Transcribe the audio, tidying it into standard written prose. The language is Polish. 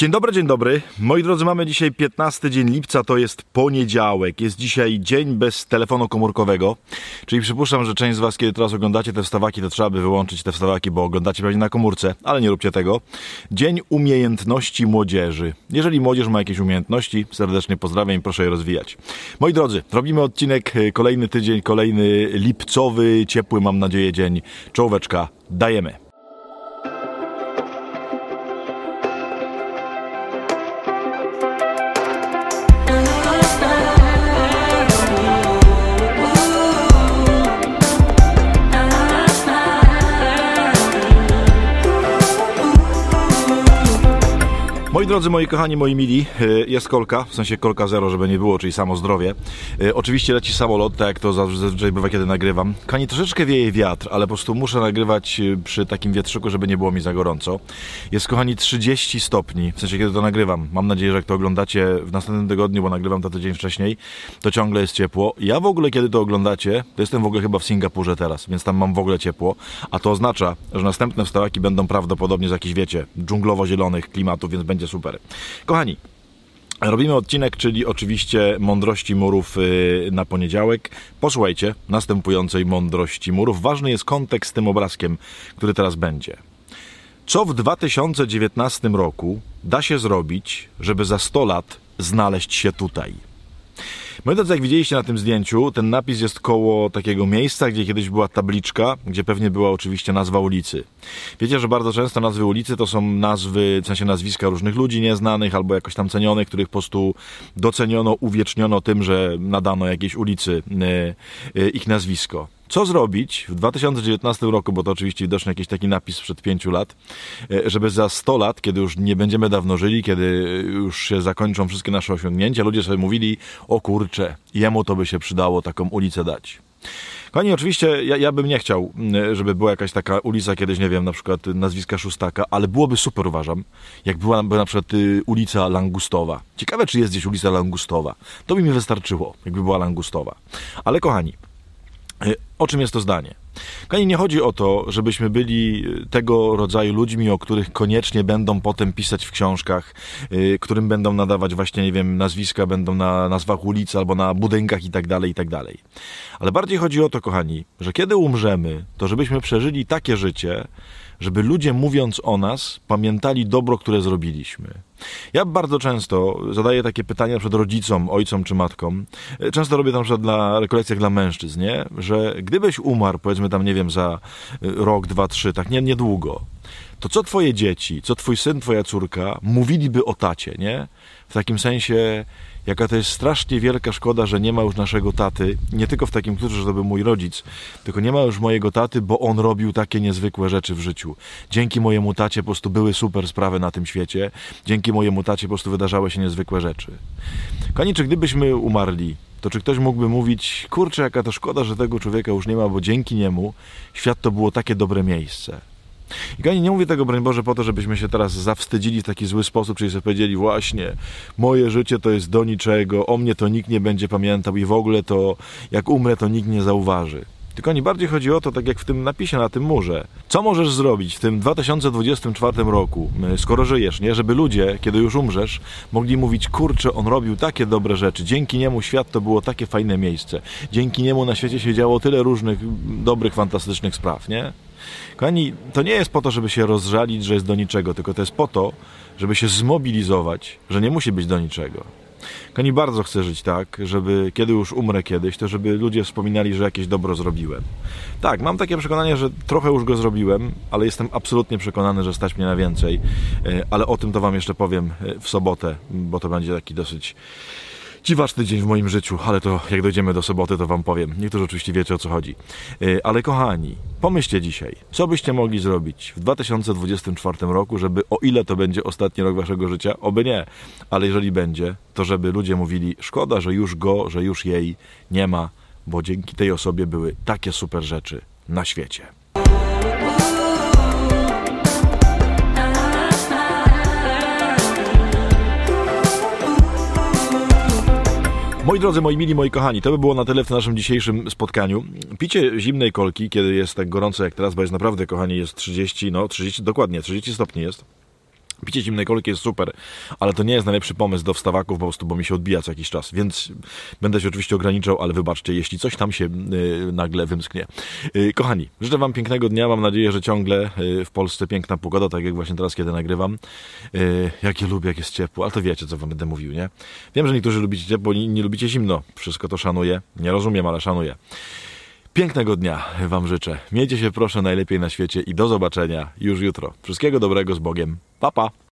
Dzień dobry. Moi drodzy, mamy dzisiaj 15 dzień lipca, to jest poniedziałek. Jest dzisiaj dzień bez telefonu komórkowego, czyli przypuszczam, że część z was, kiedy teraz oglądacie te wstawaki, to trzeba by wyłączyć te wstawaki, bo oglądacie pewnie na komórce, ale nie róbcie tego. Dzień umiejętności młodzieży. Jeżeli młodzież ma jakieś umiejętności, serdecznie pozdrawiam i proszę je rozwijać. Moi drodzy, robimy odcinek, kolejny tydzień, kolejny lipcowy, ciepły, mam nadzieję, dzień. Czołóweczka, dajemy. Moi drodzy, moi kochani, moi mili, jest kolka, w sensie kolka zero, żeby nie było, czyli samo zdrowie. Oczywiście leci samolot, tak jak to zazwyczaj bywa, kiedy nagrywam. Kochani, troszeczkę wieje wiatr, ale po prostu muszę nagrywać przy takim wietrzyku, żeby nie było mi za gorąco. Jest, kochani, 30 stopni, w sensie kiedy to nagrywam. Mam nadzieję, że jak to oglądacie w następnym tygodniu, bo nagrywam to tydzień wcześniej, to ciągle jest ciepło. Ja w ogóle, kiedy to oglądacie, to jestem w ogóle chyba w Singapurze teraz, więc tam mam w ogóle ciepło, a to oznacza, że następne wstawaki będą prawdopodobnie z jakichś, wiecie, dżunglowo-zielonych klimatów, więc będzie super. Kochani, robimy odcinek, czyli oczywiście mądrości murów na poniedziałek. Posłuchajcie następującej mądrości murów. Ważny jest kontekst z tym obrazkiem, który teraz będzie. Co w 2019 roku da się zrobić, żeby za 100 lat znaleźć się tutaj? Moi drodzy, jak widzieliście na tym zdjęciu, ten napis jest koło takiego miejsca, gdzie kiedyś była tabliczka, gdzie pewnie była oczywiście nazwa ulicy. Wiecie, że bardzo często nazwy ulicy to są nazwy, w sensie nazwiska różnych ludzi nieznanych albo jakoś tam cenionych, których po prostu doceniono, uwieczniono tym, że nadano jakiejś ulicy ich nazwisko. Co zrobić w 2019 roku, bo to oczywiście widoczny jakiś taki napis sprzed 5 lat, żeby za 100 lat, kiedy już nie będziemy dawno żyli, kiedy już się zakończą wszystkie nasze osiągnięcia, ludzie sobie mówili, o kurczę, jemu to by się przydało taką ulicę dać. Kochani, oczywiście ja bym nie chciał, żeby była jakaś taka ulica kiedyś, nie wiem, na przykład nazwiska Szóstaka, ale byłoby super, uważam, jak byłaby na przykład ulica Langustowa. Ciekawe, czy jest gdzieś ulica Langustowa. To by mi wystarczyło, jakby była Langustowa. Ale kochani, o czym jest to zdanie? Kochani, nie chodzi o to, żebyśmy byli tego rodzaju ludźmi, o których koniecznie będą potem pisać w książkach, którym będą nadawać właśnie, nie wiem, nazwiska, będą na nazwach ulic albo na budynkach i tak dalej, i tak dalej. Ale bardziej chodzi o to, kochani, że kiedy umrzemy, to żebyśmy przeżyli takie życie, żeby ludzie, mówiąc o nas, pamiętali dobro, które zrobiliśmy. Ja bardzo często zadaję takie pytania przed rodzicom, ojcom czy matkom. Często robię to na przykład na rekolekcjach dla mężczyzn, nie? Że gdybyś umarł, powiedzmy tam, nie wiem, za rok, 2, 3, tak niedługo, to co twoje dzieci, co twój syn, twoja córka mówiliby o tacie, nie? W takim sensie, jaka to jest strasznie wielka szkoda, że nie ma już naszego taty, nie tylko w takim kluczu, że to był mój rodzic, tylko nie ma już mojego taty, bo on robił takie niezwykłe rzeczy w życiu. Dzięki mojemu tacie po prostu były super sprawy na tym świecie, dzięki mojemu tacie po prostu wydarzały się niezwykłe rzeczy. Kochani, czy gdybyśmy umarli, to czy ktoś mógłby mówić, kurczę, jaka to szkoda, że tego człowieka już nie ma, bo dzięki niemu świat to było takie dobre miejsce. I kochani, nie mówię tego, broń Boże, po to, żebyśmy się teraz zawstydzili w taki zły sposób, czyli sobie powiedzieli, właśnie, moje życie to jest do niczego, o mnie to nikt nie będzie pamiętał i w ogóle to, jak umrę, to nikt nie zauważy. Tylko nie bardziej chodzi o to, tak jak w tym napisie na tym murze. Co możesz zrobić w tym 2024 roku, skoro żyjesz, nie? Żeby ludzie, kiedy już umrzesz, mogli mówić, kurczę, on robił takie dobre rzeczy, dzięki niemu świat to było takie fajne miejsce, dzięki niemu na świecie się działo tyle różnych dobrych, fantastycznych spraw, nie? Kochani, to nie jest po to, żeby się rozżalić, że jest do niczego, tylko to jest po to, żeby się zmobilizować, że nie musi być do niczego. Kochani, bardzo chcę żyć tak, żeby kiedy już umrę kiedyś, to żeby ludzie wspominali, że jakieś dobro zrobiłem. Tak, mam takie przekonanie, że trochę już go zrobiłem, ale jestem absolutnie przekonany, że stać mnie na więcej. Ale o tym to wam jeszcze powiem w sobotę, bo to będzie taki dosyć dziwaczny dzień w moim życiu, ale to jak dojdziemy do soboty, to wam powiem. Niektórzy oczywiście wiecie, o co chodzi. Ale kochani, pomyślcie dzisiaj, co byście mogli zrobić w 2024 roku, żeby, o ile to będzie ostatni rok waszego życia, oby nie, ale jeżeli będzie, to żeby ludzie mówili, szkoda, że już go, że już jej nie ma, bo dzięki tej osobie były takie super rzeczy na świecie. Moi drodzy, moi mili, moi kochani, to by było na tyle w naszym dzisiejszym spotkaniu. Picie zimnej kolki, kiedy jest tak gorąco jak teraz, bo jest naprawdę, kochani, jest 30, dokładnie 30 stopni jest. Picie zimnej kolki jest super, ale to nie jest najlepszy pomysł do wstawaków, po prostu, bo mi się odbija co jakiś czas, więc będę się oczywiście ograniczał, ale wybaczcie, jeśli coś tam się nagle wymsknie. Kochani, życzę wam pięknego dnia, mam nadzieję, że ciągle w Polsce piękna pogoda, tak jak właśnie teraz, kiedy nagrywam. Jak ja lubię, jak jest ciepło, ale to wiecie, co wam będę mówił, nie? Wiem, że niektórzy lubicie ciepło, nie lubicie zimno, wszystko to szanuję, nie rozumiem, ale szanuję. Pięknego dnia wam życzę. Miejcie się proszę najlepiej na świecie i do zobaczenia już jutro. Wszystkiego dobrego z Bogiem. Pa, pa!